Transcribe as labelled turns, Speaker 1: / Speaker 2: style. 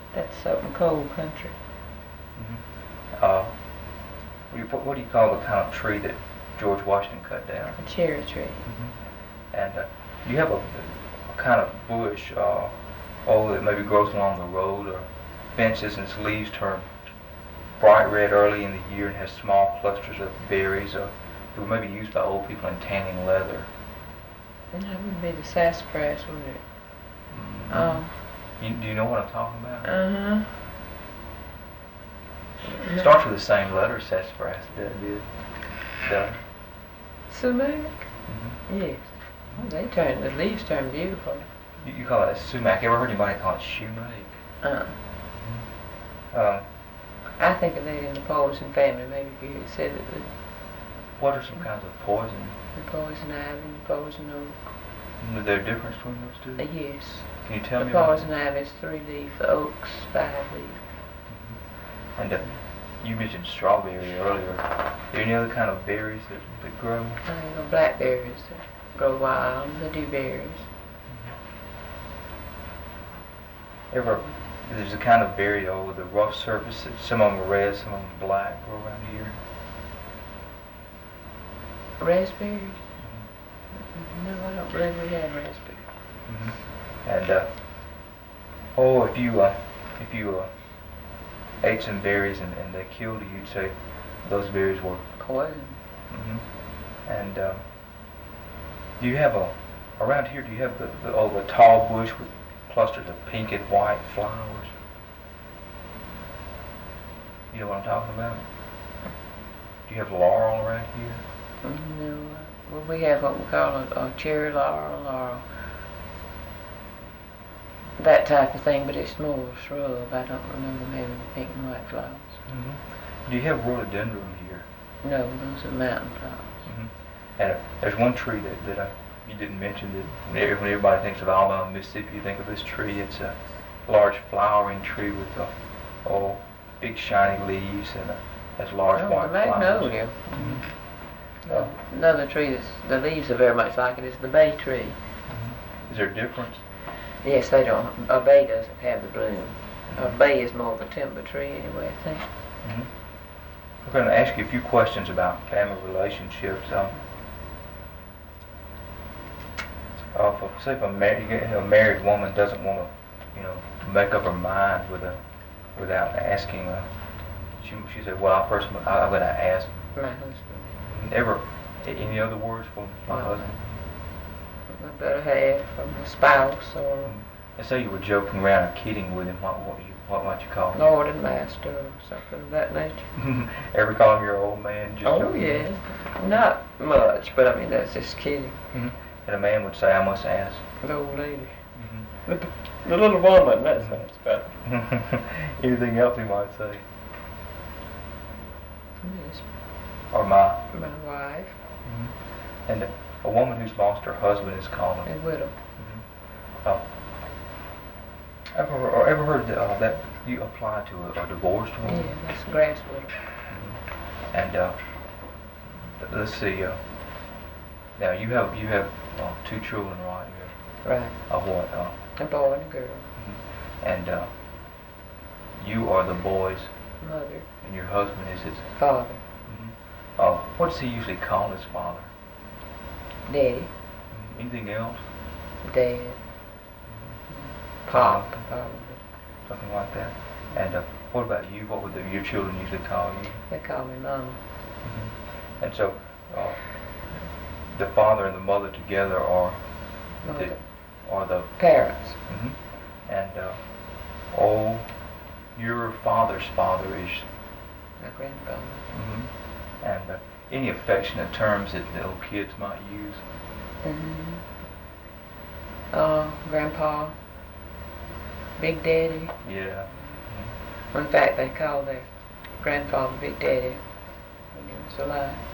Speaker 1: That's open cold country.
Speaker 2: What do you call the kind of tree that George Washington cut down?
Speaker 1: A cherry tree.
Speaker 2: And you have a kind of bush, that maybe grows along the road or fences, and its leaves turn bright red early in the year and has small clusters of berries that were maybe used by old people in tanning leather.
Speaker 1: And that would be the sassafras, wouldn't it?
Speaker 2: Do you know what I'm talking about?
Speaker 1: Uh-huh.
Speaker 2: It starts with the same letter, sassafras, does.
Speaker 1: Sumac? Yes. Well, the leaves turn beautiful.
Speaker 2: You call it sumac. Ever heard anybody call it shoemake?
Speaker 1: I think of that in the poison family. Maybe if you had said it.
Speaker 2: What are some kinds of poison?
Speaker 1: The poison ivy and the poison oak.
Speaker 2: Is there a difference between those two?
Speaker 1: Yes.
Speaker 2: Can you tell me
Speaker 1: the
Speaker 2: about
Speaker 1: poison ivy is 3-leaf, the oak's 5-leaf.
Speaker 2: And you mentioned strawberry earlier. Are there any other kind of berries that grow?
Speaker 1: Blackberries that grow wild, the dewberries.
Speaker 2: There's a kind of berry with a rough surface that some of them are red, some of them are black, grow around here.
Speaker 1: Raspberries? No, I don't believe we have raspberries.
Speaker 2: And if you ate some berries and they killed you, you'd say those berries were
Speaker 1: poison.
Speaker 2: And do you have around here? Do you have the tall bush with clusters of pink and white flowers? You know what I'm talking about? Do you have laurel around here?
Speaker 1: No. Well, we have what we call a cherry laurel or that type of thing, but it's more a shrub. I don't remember having the pink and white flowers.
Speaker 2: Do you have rhododendron here?
Speaker 1: No, those are mountain flowers.
Speaker 2: And there's one tree that you didn't mention that when everybody thinks of Alabama, Mississippi, you think of this tree. It's a large flowering tree with big shiny leaves and has large white flowers.
Speaker 1: The magnolia. Another tree the leaves are very much like it is the bay tree.
Speaker 2: Is there a difference?
Speaker 1: Yes, they don't. A bay doesn't have the bloom. A bay is more of a timber tree anyway, I think.
Speaker 2: I'm going to ask you a few questions about family relationships. Say if a married woman doesn't want to, make up her mind without asking, she said, well, I'm going to ask
Speaker 1: My husband.
Speaker 2: Any other words for my husband?
Speaker 1: I better have from a spouse or.
Speaker 2: Let's say you were joking around or kidding with him. What might you call him?
Speaker 1: Lord and Master or something of that nature.
Speaker 2: Ever call him your old man?
Speaker 1: Yeah, not much, but I mean that's just kidding.
Speaker 2: And a man would say, I must ask.
Speaker 1: The old lady. The little woman. That sounds better.
Speaker 2: Anything else he might say?
Speaker 1: Yes.
Speaker 2: Or my
Speaker 1: wife.
Speaker 2: And a woman who's lost her husband is called
Speaker 1: a widow.
Speaker 2: Ever heard that you apply to a divorced woman?
Speaker 1: Yeah, that's a grass widow.
Speaker 2: And let's see. Now you have 2 children, right?
Speaker 1: Right.
Speaker 2: Of what?
Speaker 1: A boy and a girl.
Speaker 2: And you are the boy's
Speaker 1: mother.
Speaker 2: And your husband is his
Speaker 1: father.
Speaker 2: What does he usually call his father?
Speaker 1: Daddy.
Speaker 2: Anything else?
Speaker 1: Dad. Pop, probably.
Speaker 2: Something like that. And what about you? What would your children usually call you?
Speaker 1: They call me Mama.
Speaker 2: And so, the father and the mother together are the
Speaker 1: parents.
Speaker 2: And your father's father is
Speaker 1: my grandfather.
Speaker 2: And any affectionate terms that the little kids might use?
Speaker 1: Grandpa, Big Daddy.
Speaker 2: Yeah.
Speaker 1: In fact, they called their grandfather Big Daddy when he was alive.